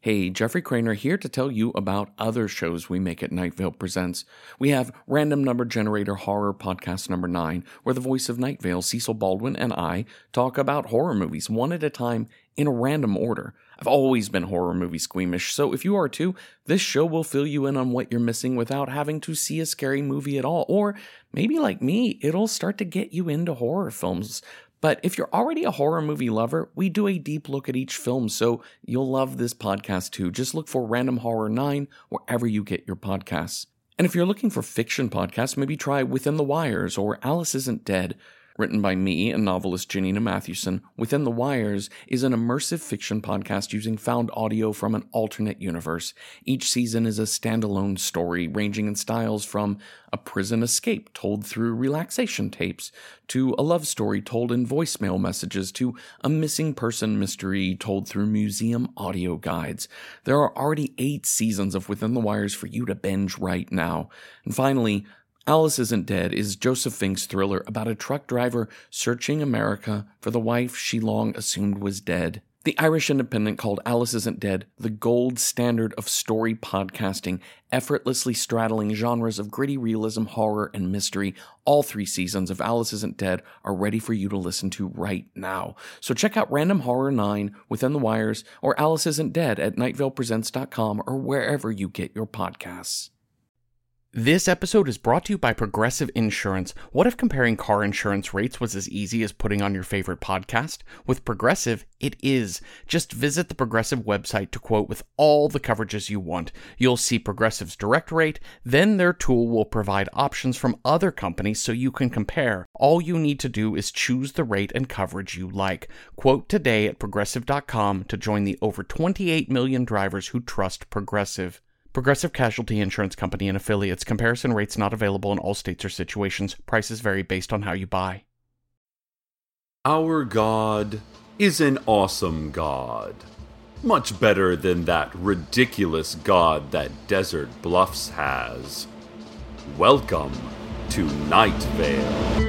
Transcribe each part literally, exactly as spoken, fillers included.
Hey, Jeffrey Craner here to tell you about other shows we make at Night Vale Presents. We have Random Number Generator Horror Podcast Number nine, where the voice of Night Vale, Cecil Baldwin, and I talk about horror movies one at a time in a random order. I've always been horror movie squeamish, so if you are too, this show will fill you in on what you're missing without having to see a scary movie at all. Or maybe like me, it'll start to get you into horror films. But if you're already a horror movie lover, we do a deep look at each film, so you'll love this podcast too. Just look for Random Horror nine wherever you get your podcasts. And if you're looking for fiction podcasts, maybe try Within the Wires or Alice Isn't Dead. Written by me and novelist Janina Mathewson, Within the Wires is an immersive fiction podcast using found audio from an alternate universe. Each season is a standalone story ranging in styles from a prison escape told through relaxation tapes, to a love story told in voicemail messages, to a missing person mystery told through museum audio guides. There are already eight seasons of Within the Wires for you to binge right now. And finally, Alice Isn't Dead is Joseph Fink's thriller about a truck driver searching America for the wife she long assumed was dead. The Irish Independent called Alice Isn't Dead the gold standard of story podcasting, effortlessly straddling genres of gritty realism, horror, and mystery. All three seasons of Alice Isn't Dead are ready for you to listen to right now. So check out Random Horror nine, Within the Wires, or Alice Isn't Dead at night vale presents dot com or wherever you get your podcasts. This episode is brought to you by Progressive Insurance. What if comparing car insurance rates was as easy as putting on your favorite podcast? With Progressive, it is. Just visit the Progressive website to quote with all the coverages you want. You'll see Progressive's direct rate, then their tool will provide options from other companies so you can compare. All you need to do is choose the rate and coverage you like. Quote today at progressive dot com to join the over twenty-eight million drivers who trust Progressive. Progressive Casualty Insurance Company and Affiliates. Comparison rates not available in all states or situations. Prices vary based on how you buy. Our God is an awesome God. Much better than that ridiculous God that Desert Bluffs has. Welcome to Night Vale.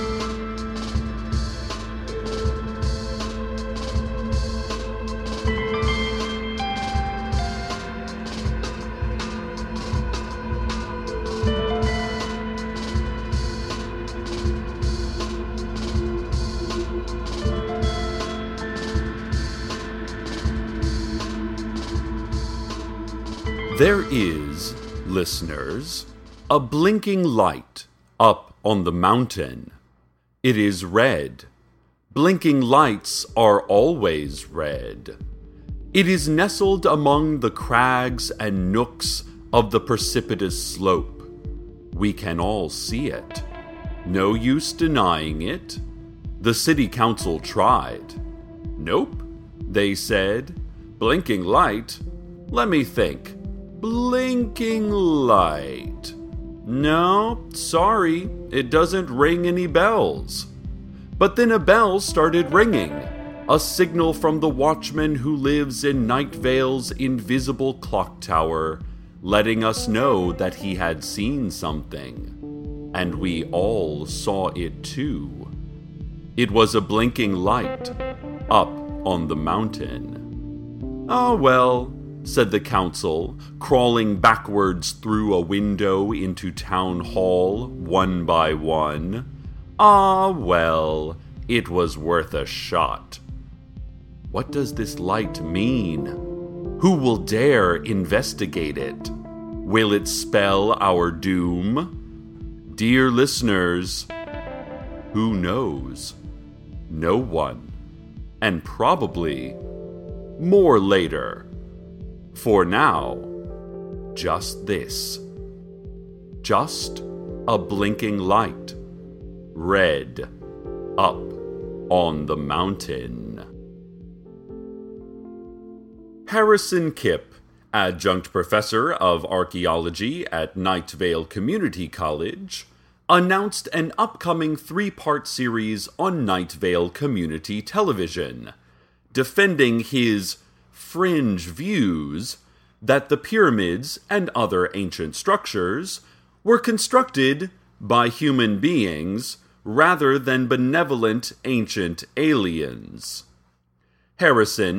There is, listeners, a blinking light up on the mountain. It is red. Blinking lights are always red. It is nestled among the crags and nooks of the precipitous slope. We can all see it. No use denying it. The city council tried. Nope, they said. Blinking light? Let me think. Blinking light. No, sorry, it doesn't ring any bells. But then a bell started ringing, a signal from the watchman who lives in Night Vale's invisible clock tower, letting us know that he had seen something. And we all saw it too. It was a blinking light up on the mountain. Oh well, said the council, crawling backwards through a window into town hall, one by one. Ah, well, it was worth a shot. What does this light mean? Who will dare investigate it? Will it spell our doom? Dear listeners, who knows? No one. And probably more later. For now, just this. Just a blinking light. Red. Up on the mountain. Harrison Kipp, adjunct professor of archaeology at Night Vale Community College, announced an upcoming three-part series on Night Vale Community Television, defending his fringe views that the pyramids and other ancient structures were constructed by human beings rather than benevolent ancient aliens. Harrison,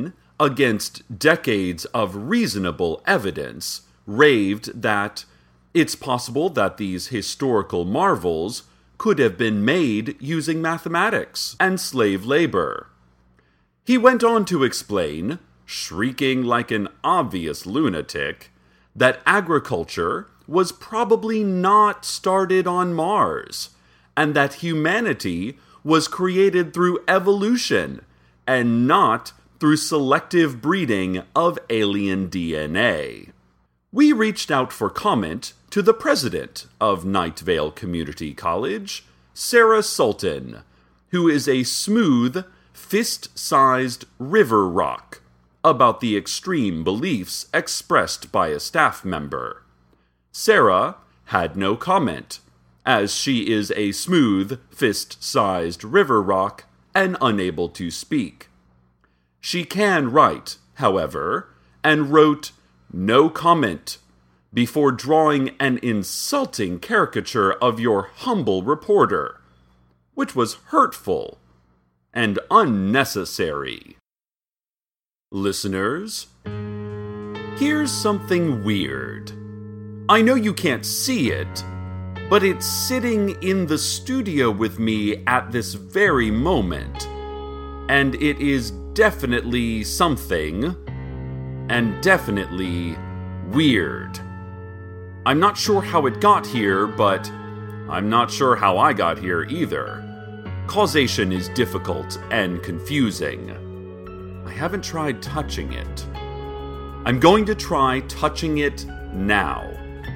against decades of reasonable evidence, raved that it's possible that these historical marvels could have been made using mathematics and slave labor. He went on to explain, shrieking like an obvious lunatic, that agriculture was probably not started on Mars, and that humanity was created through evolution and not through selective breeding of alien D N A. We reached out for comment to the president of Night Vale Community College, Sarah Sultan, who is a smooth, fist-sized river rock, about the extreme beliefs expressed by a staff member. Sarah had no comment, as she is a smooth, fist-sized river rock and unable to speak. She can write, however, and wrote no comment before drawing an insulting caricature of your humble reporter, which was hurtful and unnecessary. Listeners, here's something weird. I know you can't see it, but it's sitting in the studio with me at this very moment, and it is definitely something, and definitely weird. I'm not sure how it got here, but I'm not sure how I got here either. Causation is difficult and confusing. I haven't tried touching it. I'm going to try touching it now.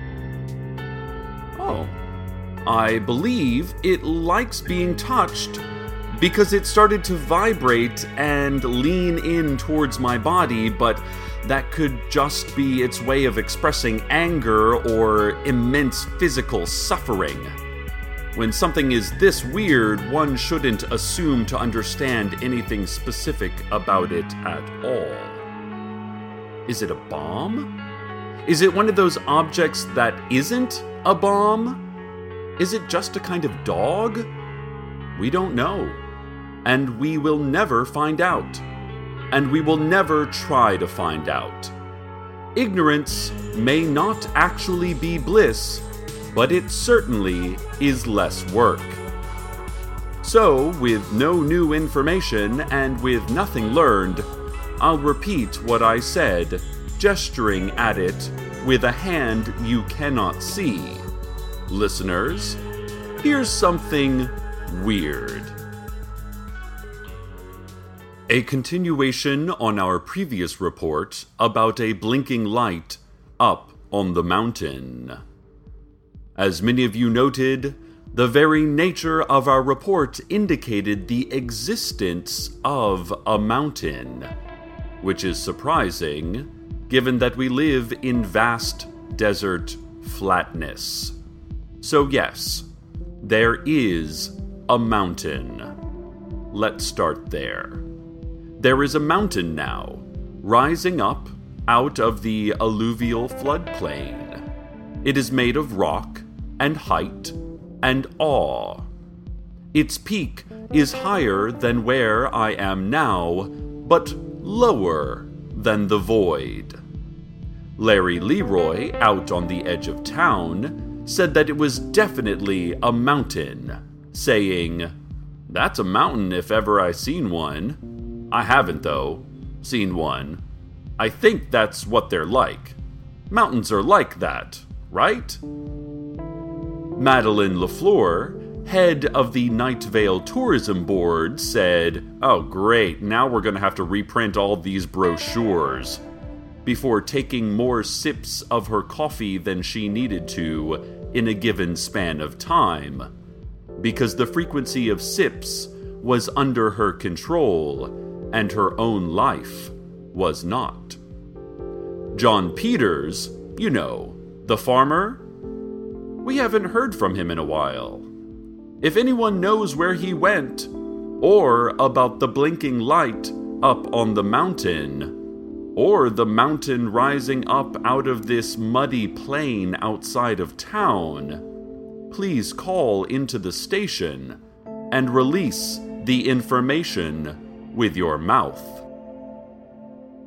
Oh, I believe it likes being touched because it started to vibrate and lean in towards my body, but that could just be its way of expressing anger or immense physical suffering. When something is this weird, one shouldn't assume to understand anything specific about it at all. Is it a bomb? Is it one of those objects that isn't a bomb? Is it just a kind of dog? We don't know. And we will never find out. And we will never try to find out. Ignorance may not actually be bliss, but it certainly is less work. So, with no new information and with nothing learned, I'll repeat what I said, gesturing at it with a hand you cannot see. Listeners, here's something weird. A continuation on our previous report about a blinking light up on the mountain. As many of you noted, the very nature of our report indicated the existence of a mountain, which is surprising, given that we live in vast desert flatness. So yes, there is a mountain. Let's start there. There is a mountain now, rising up out of the alluvial floodplain. It is made of rock and height and awe. Its peak is higher than where I am now, but lower than the void. Larry Leroy, out on the edge of town, said that it was definitely a mountain, saying, "That's a mountain if ever I seen one." I haven't, though, seen one. I think that's what they're like. Mountains are like that, right? Madeline LaFleur, head of the Night Vale Tourism Board, said, "Oh great, now we're going to have to reprint all these brochures," before taking more sips of her coffee than she needed to in a given span of time, because the frequency of sips was under her control, and her own life was not. John Peters, you know, the farmer? We haven't heard from him in a while. If anyone knows where he went, or about the blinking light up on the mountain, or the mountain rising up out of this muddy plain outside of town, please call into the station and release the information with your mouth.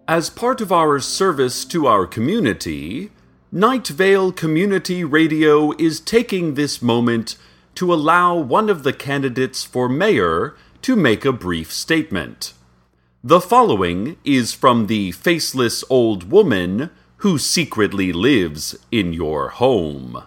As part of our service to our community, Night Vale Community Radio is taking this moment to allow one of the candidates for mayor to make a brief statement. The following is from the faceless old woman who secretly lives in your home.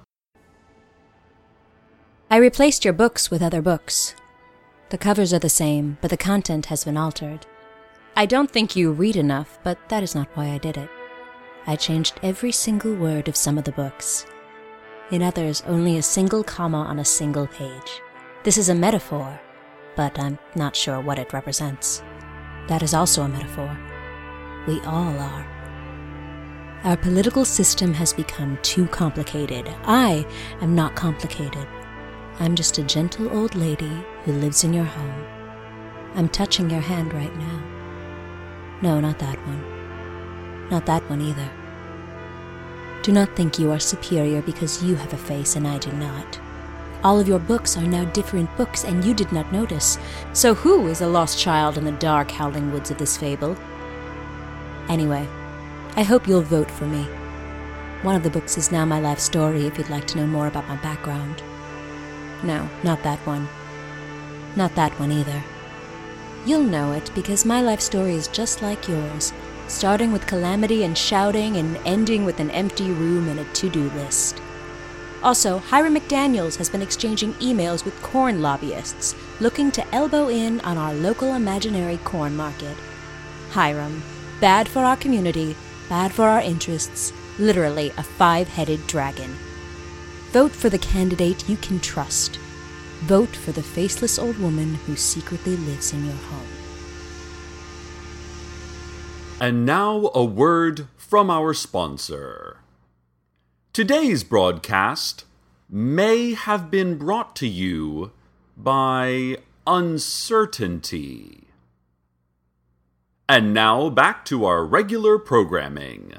I replaced your books with other books. The covers are the same, but the content has been altered. I don't think you read enough, but that is not why I did it. I changed every single word of some of the books. In others, only a single comma on a single page. This is a metaphor, but I'm not sure what it represents. That is also a metaphor. We all are. Our political system has become too complicated. I am not complicated. I'm just a gentle old lady who lives in your home. I'm touching your hand right now. No, not that one. Not that one either. Do not think you are superior because you have a face and I do not. All of your books are now different books and you did not notice. So who is a lost child in the dark howling woods of this fable? Anyway, I hope you'll vote for me. One of the books is now my life story if you'd like to know more about my background. No, not that one. Not that one either. You'll know it because my life story is just like yours, starting with calamity and shouting and ending with an empty room and a to-do list. Also, Hiram McDaniels has been exchanging emails with corn lobbyists, looking to elbow in on our local imaginary corn market. Hiram, bad for our community, bad for our interests, literally a five-headed dragon. Vote for the candidate you can trust. Vote for the faceless old woman who secretly lives in your home. And now a word from our sponsor. Today's broadcast may have been brought to you by uncertainty. And now back to our regular programming.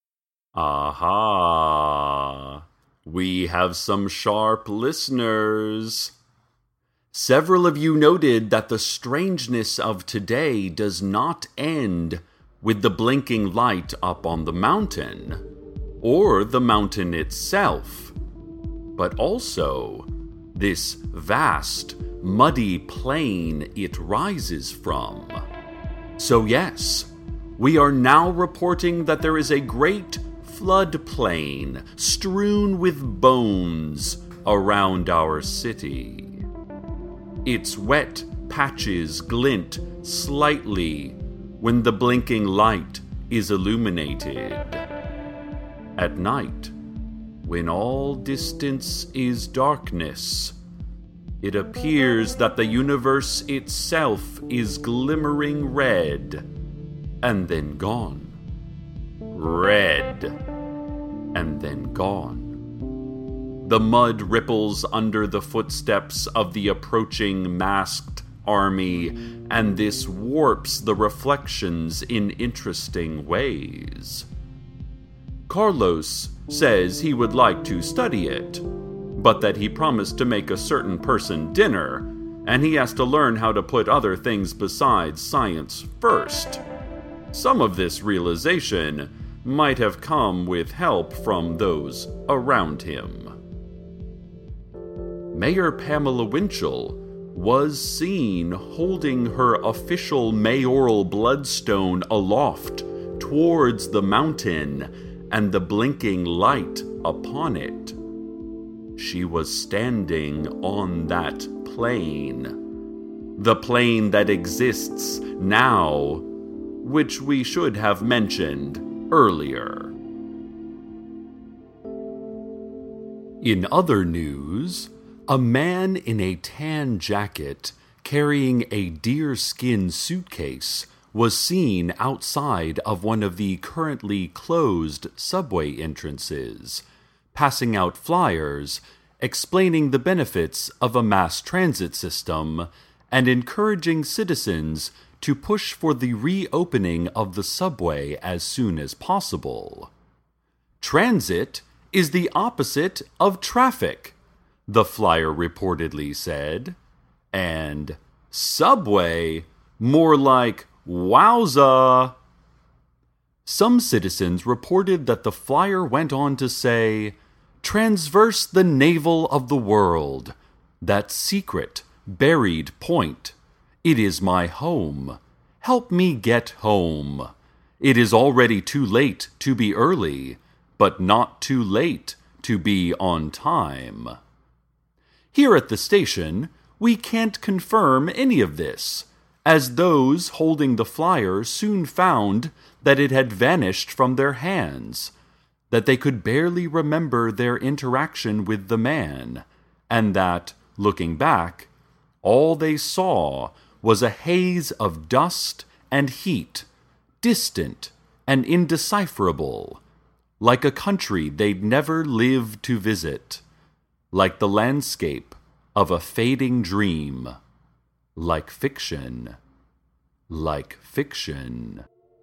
Aha! We have some sharp listeners. Several of you noted that the strangeness of today does not end with the blinking light up on the mountain, or the mountain itself, but also this vast, muddy plain it rises from. So yes, we are now reporting that there is a great floodplain strewn with bones around our city. Its wet patches glint slightly when the blinking light is illuminated. At night, when all distance is darkness, it appears that the universe itself is glimmering red, and then gone. Red, and then gone. The mud ripples under the footsteps of the approaching masked army, and this warps the reflections in interesting ways. Carlos says he would like to study it, but that he promised to make a certain person dinner, and he has to learn how to put other things besides science first. Some of this realization might have come with help from those around him. Mayor Pamela Winchell was seen holding her official mayoral bloodstone aloft towards the mountain and the blinking light upon it. She was standing on that plane. The plane that exists now, which we should have mentioned earlier. In other news, a man in a tan jacket carrying a deerskin suitcase was seen outside of one of the currently closed subway entrances, passing out flyers explaining the benefits of a mass transit system and encouraging citizens to push for the reopening of the subway as soon as possible. Transit is the opposite of traffic, the flyer reportedly said, and subway more like wowza. Some citizens reported that the flyer went on to say, "Transverse the navel of the world, that secret, buried point. It is my home. Help me get home. It is already too late to be early, but not too late to be on time." Here at the station, we can't confirm any of this, as those holding the flyer soon found that it had vanished from their hands, that they could barely remember their interaction with the man, and that, looking back, all they saw was a haze of dust and heat, distant and indecipherable, like a country they'd never lived to visit, like the landscape of a fading dream, like fiction, like fiction.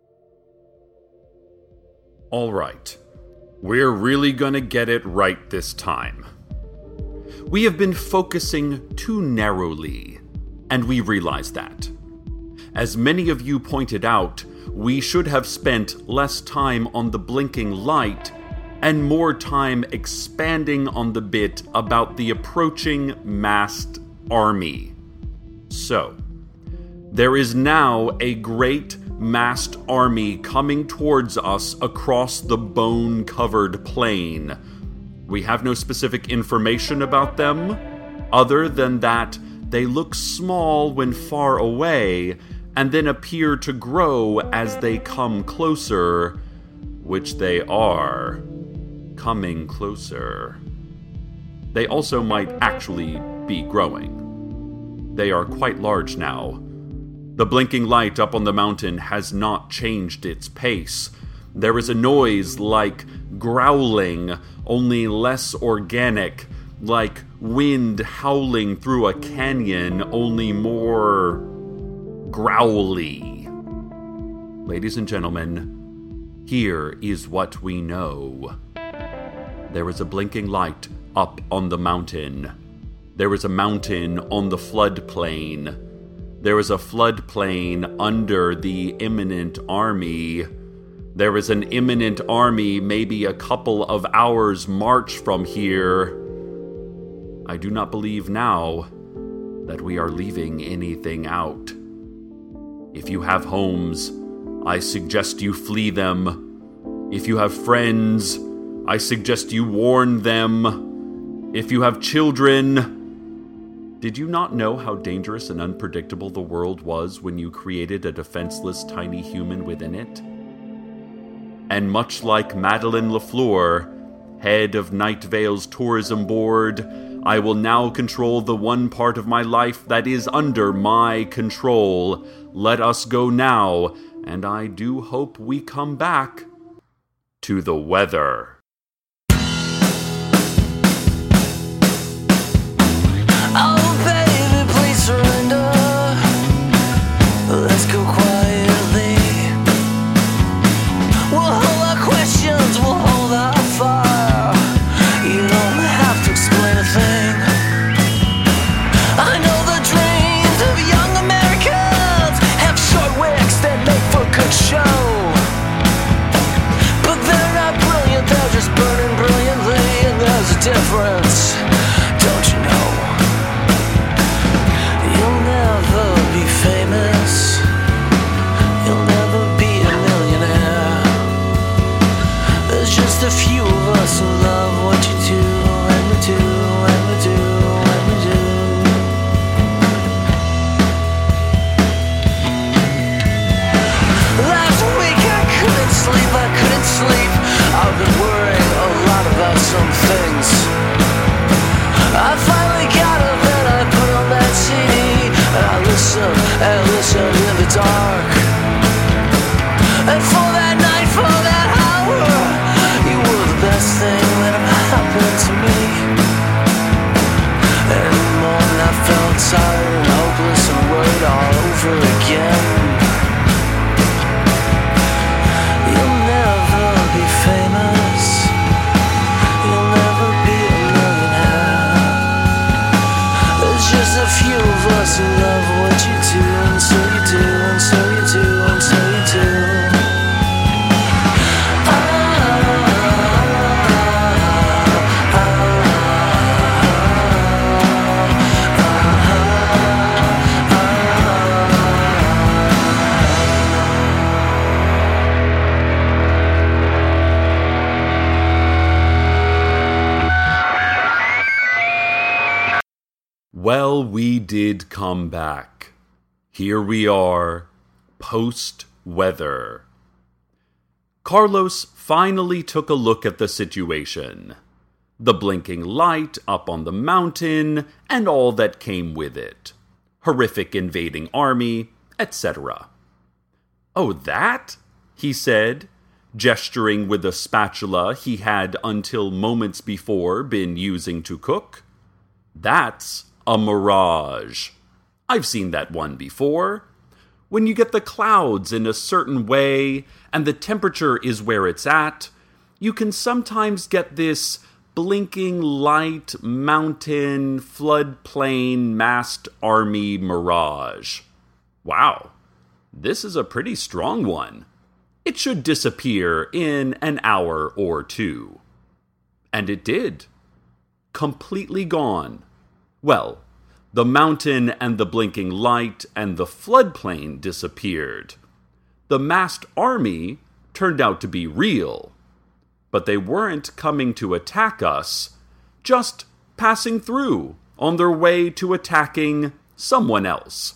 All right, we're really gonna get it right this time. We have been focusing too narrowly, and we realize that. As many of you pointed out, we should have spent less time on the blinking light and more time expanding on the bit about the approaching masked army. So, there is now a great masked army coming towards us across the bone-covered plain. We have no specific information about them, other than that they look small when far away, and then appear to grow as they come closer, which they are. Coming closer. They also might actually be growing. They are quite large now. The blinking light up on the mountain has not changed its pace. There is a noise like growling, only less organic, like wind howling through a canyon, only more growly. Ladies and gentlemen, here is what we know. There is a blinking light up on the mountain. There is a mountain on the floodplain. There is a floodplain under the imminent army. There is an imminent army maybe a couple of hours' march from here. I do not believe now that we are leaving anything out. If you have homes, I suggest you flee them. If you have friends, I suggest you warn them. If you have children... Did you not know how dangerous and unpredictable the world was when you created a defenseless tiny human within it? And much like Madeleine LaFleur, head of Night Vale's tourism board, I will now control the one part of my life that is under my control. Let us go now, and I do hope we come back to the weather. Oh baby, please surrender. Let's go quietly. We'll hold our questions, we'll hold our fire. You don't have to explain a thing. I know the dreams of young Americans have short wigs that make for good show. But they're not brilliant, they're just burning brilliantly. And there's a difference, don't you know? You'll Well, we did come back. Here we are, post-weather. Carlos finally took a look at the situation. The blinking light up on the mountain, and all that came with it. Horrific invading army, et cetera. "Oh, that?" he said, gesturing with a spatula he had until moments before been using to cook. "That's a mirage. I've seen that one before. When you get the clouds in a certain way and the temperature is where it's at, you can sometimes get this blinking light mountain floodplain massed army mirage. Wow, this is a pretty strong one. It should disappear in an hour or two." And it did. Completely gone. Well, the mountain and the blinking light and the floodplain disappeared. The massed army turned out to be real. But they weren't coming to attack us, just passing through on their way to attacking someone else.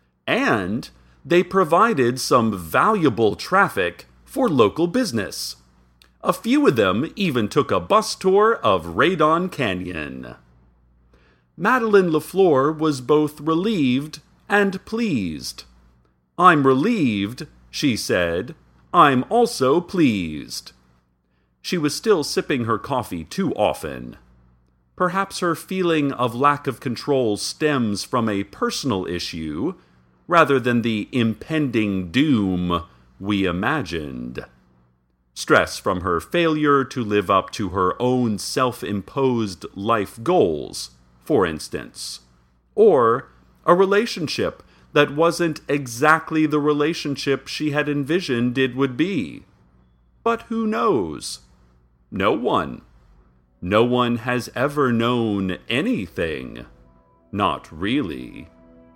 And they provided some valuable traffic for local business. A few of them even took a bus tour of Radon Canyon. Madeleine LaFleur was both relieved and pleased. "I'm relieved," she said. "I'm also pleased." She was still sipping her coffee too often. Perhaps her feeling of lack of control stems from a personal issue, rather than the impending doom we imagined. Stress from her failure to live up to her own self-imposed life goals, for instance. Or a relationship that wasn't exactly the relationship she had envisioned it would be. But who knows? No one. No one has ever known anything. Not really.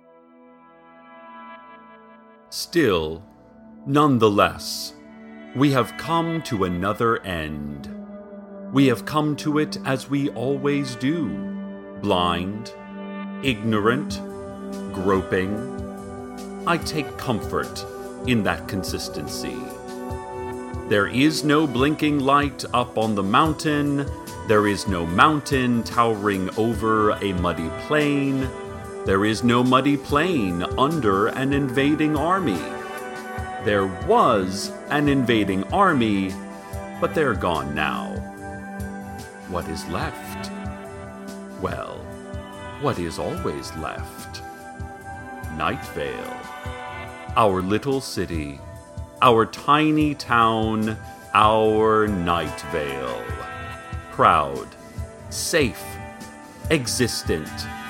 Still, nonetheless, we have come to another end. We have come to it as we always do, blind, ignorant, groping. I take comfort in that consistency. There is no blinking light up on the mountain. There is no mountain towering over a muddy plain. There is no muddy plain under an invading army. There was an invading army, but they're gone now. What is left? Well, what is always left? Night Vale. Our little city. Our tiny town. Our Night Vale. Proud. Safe. Existent.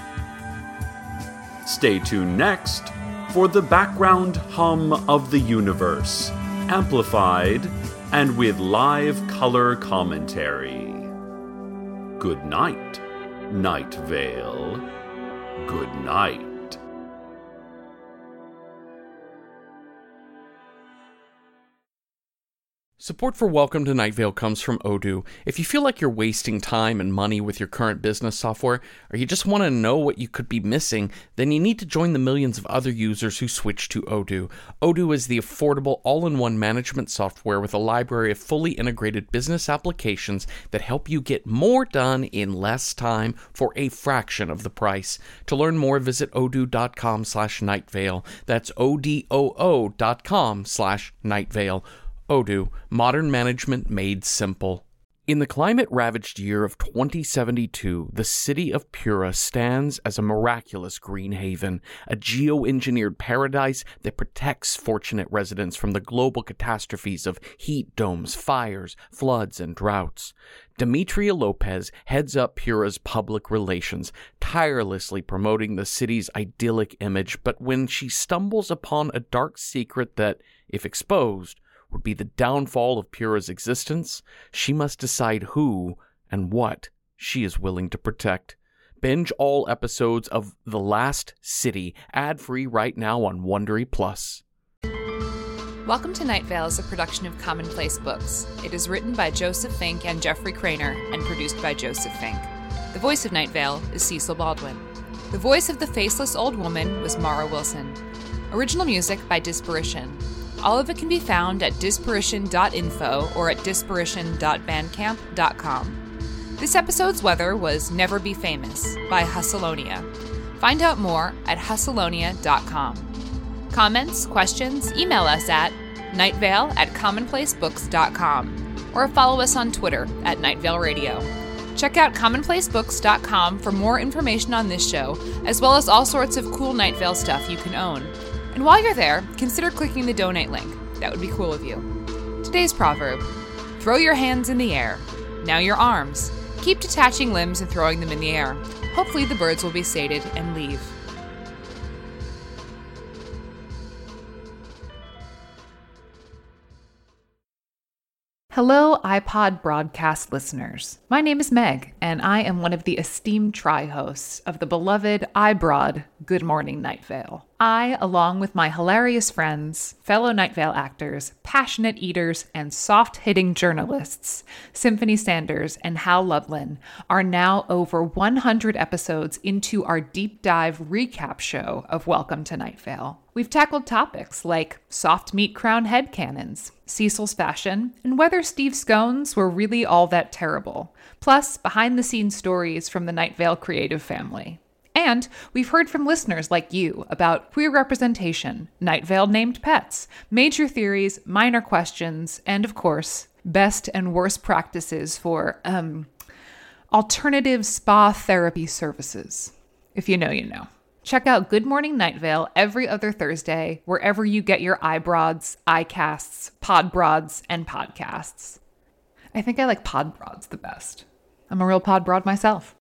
Stay tuned next for the background hum of the universe, amplified and with live color commentary. Good night, Night Vale. Good night. Support for Welcome to Night Vale comes from Odoo. If you feel like you're wasting time and money with your current business software, or you just want to know what you could be missing, then you need to join the millions of other users who switch to Odoo. Odoo is the affordable all-in-one management software with a library of fully integrated business applications that help you get more done in less time for a fraction of the price. To learn more, visit odoo.com slash nightvale. That's O-D-O-O dot com slash nightvale. Odoo, modern management made simple. In the climate-ravaged year of twenty seventy-two, the city of Pura stands as a miraculous green haven, a geo-engineered paradise that protects fortunate residents from the global catastrophes of heat domes, fires, floods, and droughts. Demetria Lopez heads up Pura's public relations, tirelessly promoting the city's idyllic image, but when she stumbles upon a dark secret that, if exposed, would be the downfall of Pura's existence, she must decide who and what she is willing to protect. Binge all episodes of The Last City, ad-free right now on Wondery Plus. Welcome to Night Vale is a production of Commonplace Books. It is written by Joseph Fink and Jeffrey Craner and produced by Joseph Fink. The voice of Night Vale is Cecil Baldwin. The voice of the faceless old woman was Mara Wilson. Original music by Disparition. All of it can be found at disparition dot info or at disparition dot bandcamp dot com. This episode's weather was Never Be Famous by Hustleonia. Find out more at hustleonia dot com. Comments, questions, email us at nightvale at commonplacebooks dot com or follow us on Twitter at Nightvale Radio. Check out commonplace books dot com for more information on this show, as well as all sorts of cool Night Vale stuff you can own. And while you're there, consider clicking the donate link. That would be cool of you. Today's proverb: throw your hands in the air. Now your arms. Keep detaching limbs and throwing them in the air. Hopefully the birds will be sated and leave. Hello, iPod broadcast listeners. My name is Meg, and I am one of the esteemed tri-hosts of the beloved iBroad Good Morning Night Vale. I, along with my hilarious friends, fellow Night Vale actors, passionate eaters, and soft-hitting journalists, Symphony Sanders and Hal Lublin, are now over one hundred episodes into our deep dive recap show of Welcome to Night Vale. We've tackled topics like soft meat crown headcanons, Cecil's fashion, and whether Steve scones were really all that terrible, plus behind-the-scenes stories from the Night Vale creative family. And we've heard from listeners like you about queer representation, Night Vale named pets, major theories, minor questions, and of course, best and worst practices for, um, alternative spa therapy services. If you know, you know. Check out Good Morning Night Vale every other Thursday, wherever you get your iBroads, iCasts, Podbroads, and podcasts. I think I like Podbroads the best. I'm a real Podbroad myself.